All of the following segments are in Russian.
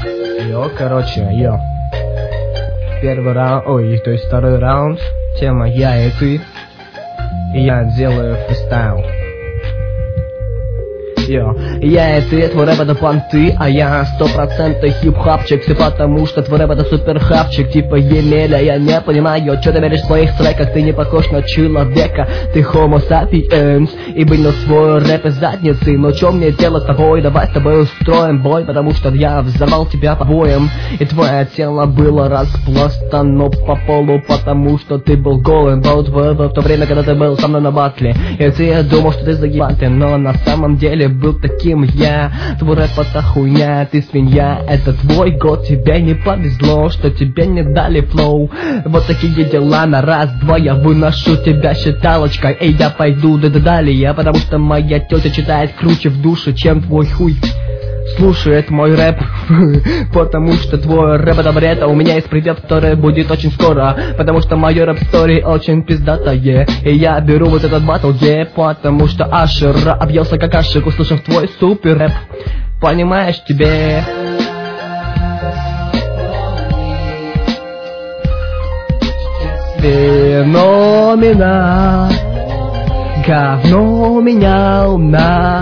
Короче, первый раунд, то есть второй раунд, тема я и ты, и я делаю фристайл. Я и ты, твой рэп это понты, а я 100% хип-хапчик. Все потому, что твой рэп это супер-хапчик. Типа Емеля, я не понимаю, что ты веришь в своих треках. Ты не похож на человека, ты homo sapiens. И вынес свой рэп из задницы. Но что мне делать с тобой? Давай с тобой устроим бой, потому что я взорвал тебя побоем. И твое тело было распластано по полу, потому что ты был голым. В то время, когда ты был со мной на батле. И ты думал, что ты заебатый, но на самом деле был таким я. Твой рэп это хуйня, ты свинья. Это твой год, тебе не повезло, что тебе не дали флоу. Вот такие дела на раз-два. Я выношу тебя считалочкой. Эй, я пойду далее, потому что моя тетя читает круче в душе, чем твой хуй слушает мой рэп. Потому что твой рэп это бред, а у меня есть припев, который будет очень скоро. Потому что мое рэп-стори очень пиздатое. И я беру вот этот батл, потому что Ашер объелся как Ашик, услышав твой супер рэп. Понимаешь, тебе феномена. Говно менял на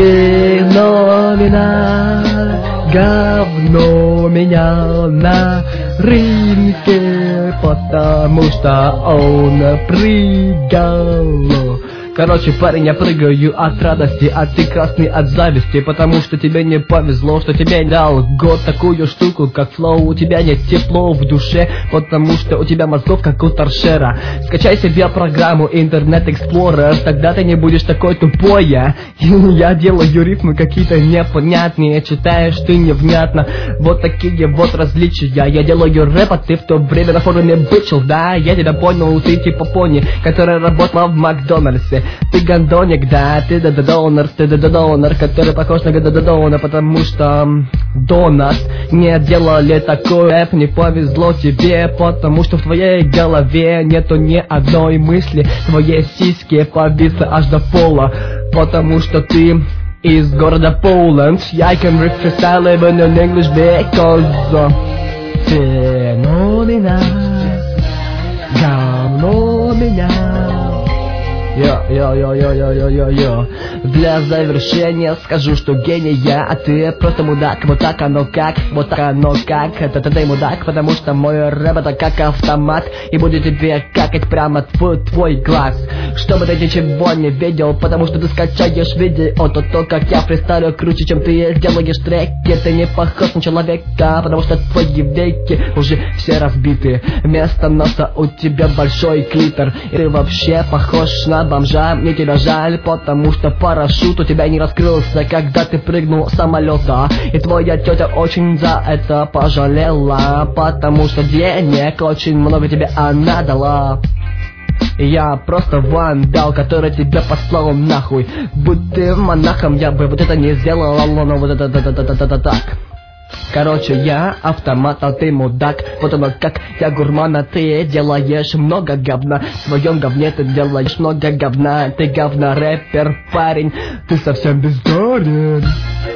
феномена. Говно менял на рынке, потому что он прыгал. Короче, парень, я прыгаю от радости, а ты красный от зависти, потому что тебе не повезло, что тебе дал год такую штуку, как флоу. У тебя нет тепло в душе, потому что у тебя мозгов, как у торшера. Скачай себе программу Internet Explorer, тогда ты не будешь такой тупой. Я делаю рифмы какие-то непонятные, читаешь ты невнятно. Вот такие вот различия. Я делаю рэп, а ты в то время на форуме бычил. Да, я тебя понял, ты типа пони, который работал в Макдональдсе. Ты гандоник, да, ты донор, который похож на донора, потому что до нас не делали такой рэп. Не повезло тебе, потому что в твоей голове нету ни одной мысли. Твои сиськи повисли аж до пола, потому что ты из города Poland. I can rip freestyle even in English because феномена. Говно меня. Йо. Для завершения скажу, что гений я, а ты просто мудак. Вот так оно как, это ты мудак, потому что мой рэп это как автомат, и будет тебе какать прямо в твой глаз, чтобы ты ничего не видел, потому что ты скачаешь видео, то как я фристайлю круче, чем ты делаешь треки. Ты не похож на человека, потому что твои веки уже все разбиты. Вместо носа у тебя большой клитор, и ты вообще похож на бомжа. Мне тебя жаль, потому что парашют у тебя не раскрылся, когда ты прыгнул с самолета. И твоя тетя очень за это пожалела, потому что денег очень много тебе она дала. Я просто вандал, который тебя послал нахуй. Будь ты монахом, я бы вот это не сделал, но вот это так. Короче, я автомат, а ты мудак, потому как я гурман, а ты делаешь много говна. В своем говне ты делаешь много говна. Ты говно рэпер, парень, ты совсем бездарен.